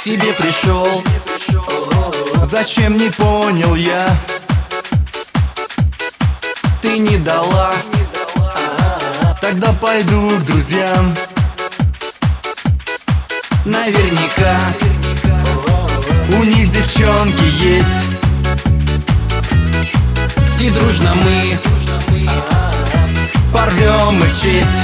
тебе пришел. Зачем, не понял я. Ты не дала. Тогда пойду к друзьям. Наверняка у них девчонки есть. И дружно мы порвем их честь.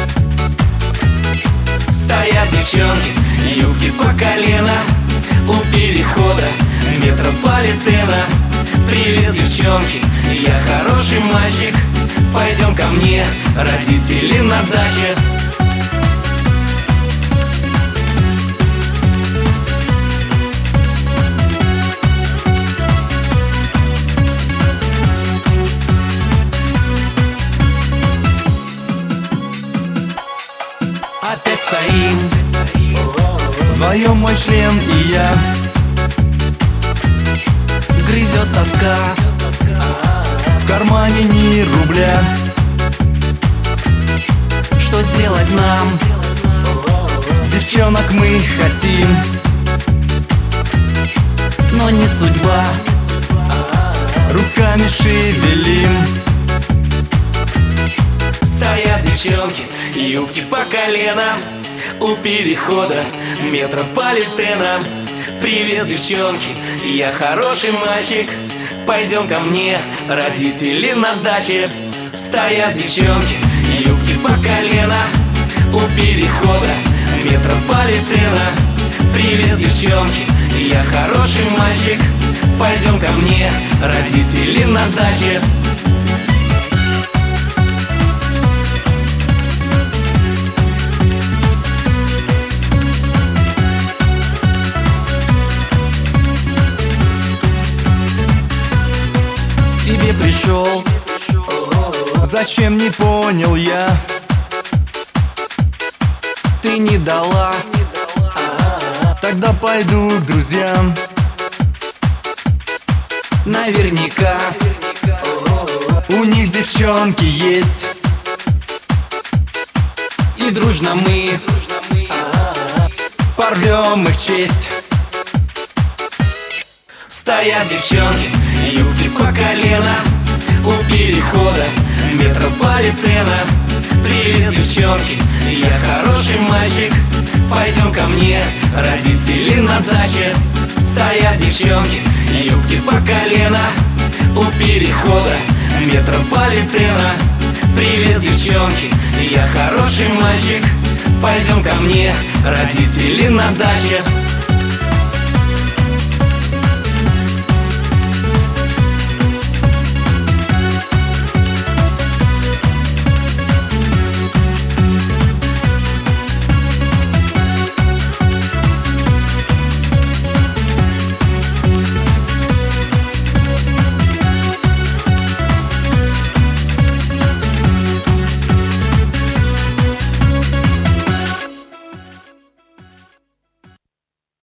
Стоят девчонки, юбки по колено у перехода метрополитена. Привет, девчонки, я хороший мальчик. Пойдем ко мне, родители на даче. Опять стоим вдвоем, мой член и я. Грызет тоска, в кармане ни рубля. Что делать нам? Девчонок мы хотим, но не судьба. Руками шевелим. Стоят девчонки, юбки по колено у перехода метрополитена. Привет, девчонки, я хороший мальчик. Пойдем ко мне, родители на даче. Стоят девчонки, юбки по колено у перехода метрополитена. Привет, девчонки, я хороший мальчик. Пойдем ко мне, родители на даче. Тебе пришел. Зачем, не понял я. Ты не дала. Тогда пойду к друзьям. Наверняка у них девчонки есть. И дружно мы порвем их честь. Стоят девчонки, юбки по колено у перехода метрополитена. Привет, девчонки, я хороший мальчик. Пойдем ко мне, родители на даче. Стоят девчонки, юбки по колено у перехода метрополитена. Привет, девчонки, я хороший мальчик. Пойдем ко мне, родители на даче.